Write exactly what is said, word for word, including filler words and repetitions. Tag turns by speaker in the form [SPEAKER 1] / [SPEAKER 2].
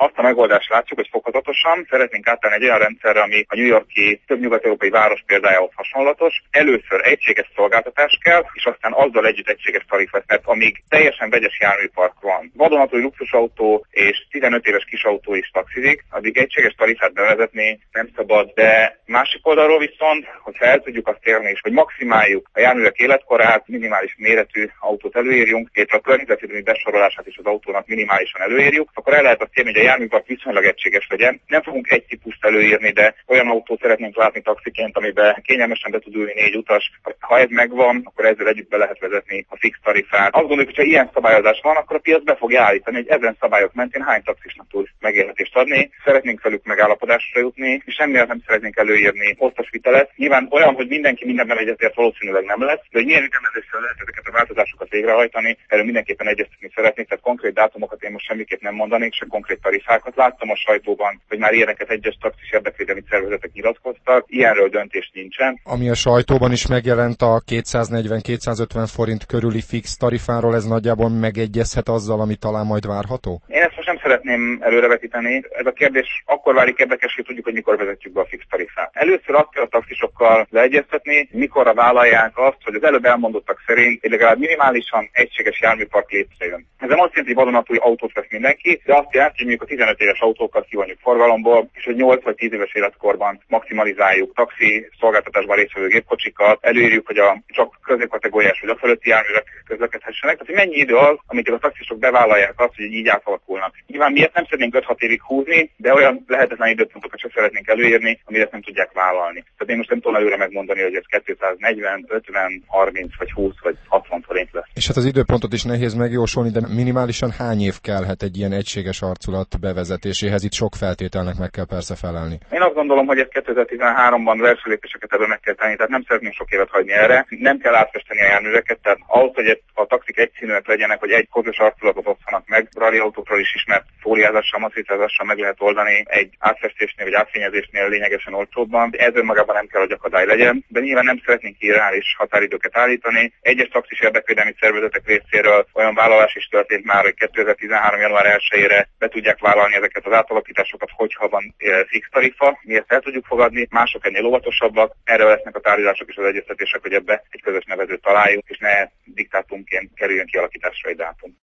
[SPEAKER 1] azt a megoldást látjuk, hogy fokozatosan szeretnénk átállni egy olyan rendszerre, ami a New York-i több nyugat-európai város példájához hasonlatos. Először egységes szolgáltatás kell, és aztán azzal együtt egységes tarifa, mert amíg teljesen vegyes járműpark van, vadonatúj luxusautó és tizenöt éves kisautó is taxizik, addig egységes tarifát bevezetni nem szabad, de másik oldalról viszont, hogyha el tudjuk azt érni, és hogy maximáljuk a járművek életkorát, minimális méretű autót előírjunk, illetve a környezetvédelmi besorolását is az autónak minimálisan előírjuk, akkor el lehet azt érni, hogy a járműpark viszonylag egységes legyen. Nem fogunk egy típust előírni, de olyan autót szeretnénk látni taxiként, amiben kényelmesen be tud ülni négy utas. Ha ez megvan, akkor ezzel együtt be lehet vezetni a fix tarifát. Azt gondoljuk, hogy ha ilyen szabályozás van, akkor a piac be fogja állítani, hogy ezen szabályok mentén hány taxisnak tud megélhetést adni. Szeretnénk velük megállapodásra jutni, és semmiért nem szeretnénk előírni osztas vitelet. Nyilván olyan, hogy mindenki mindenben egyetért, valószínűleg nem lesz, de hogy milyen ütemezéssel lehet ezeket a változásokat végrehajtani, erről mindenképpen egyeztetni szeretnék, tehát konkrét dátumokat én most semmiképp nem mondanék, se konkrét tarifákat. Láttam a sajtóban, hogy már ilyeneket egyes taxis érdekvédelmi szervezetek nyilatkoztak, ilyenről döntés nincsen.
[SPEAKER 2] Ami a sajtóban is megjelent a kétszáznegyven-kétszázötven forint körüli fix tarifáról, ez nagyjából megegyezhet azzal, ami talán majd várható?
[SPEAKER 1] Én ezt most nem szeretném előrevetíteni. Ez a kérdés akkor válik érdekes, hogy tudjuk, hogy mikor vezetjük be a fix tarifát. Először azt kell a taxisokkal leegyeztetni, mikorra vállalják azt, hogy az előbb elmondottak szerint egy legalább minimálisan egységes járműpark létrejön. Ez nem azt jelenti, hogy vadonatúj autót vesz mindenki, de azt jelenti, hogy mondjuk a tizenöt éves autókat kivonjuk forgalomból, és hogy nyolc vagy tíz éves életkorban maximalizáljuk taxi szolgáltatásban résztvevő gépkocsikat, előírjuk, hogy a csak középkategóriás vagy a fölötti járművek közlekedhessenek. Tehát, hogy mennyi idő az, amikor a taxisok bevállalják azt, hogy így átalakulnak. Nyilván miért nem szeretnénk öt-hat évig húzni, de olyan lehetetlen időpontokat sem szeretnénk előírni, amire nem tudják vállalni. Tehát én most nem tudom előre megmondani, hogy ez kétszáznegyven, ötven, harminc vagy húsz vagy hatvan forint lesz.
[SPEAKER 2] És hát az időpontot is nehéz megjósolni, de minimálisan hány év kellhet egy ilyen egységes arculat bevezetéséhez? Itt sok feltételnek meg kell persze felelni.
[SPEAKER 1] Én azt gondolom, hogy ez kétezer-tizenháromban első lépéseket ebben meg kell tenni, tehát nem szeretnénk sok évet hagyni erre. Nem kell átfesteni a járműveket, tehát ahhoz, hogy a taxik egyszínűek legyenek, hogy egy közös arculatot osszanak meg, rally autókról is ismert fóliázással, matricázással meg lehet oldani egy átfestésnél vagy átfényezésnél lényegesen olcsóbban. Ez önmagában nem kell, hogy akadály legyen, de nyilván nem szeretnénk irreális határidőket állítani. Egyes taxis érdekvédelmi szervezetek részéről olyan vállalás is történt már, hogy kétezer-tizenhárom január elsejére be tudják vállalni ezeket az átalakításokat, hogyha van fix tarifa. Mi ezt el tudjuk fogadni, mások ennél óvatosabbak. Erről lesznek a tárgyalások és az egyeztetések, hogy ebbe egy közös nevezőt találjuk, és ne diktátumként kerüljön kialakításra egy dátum.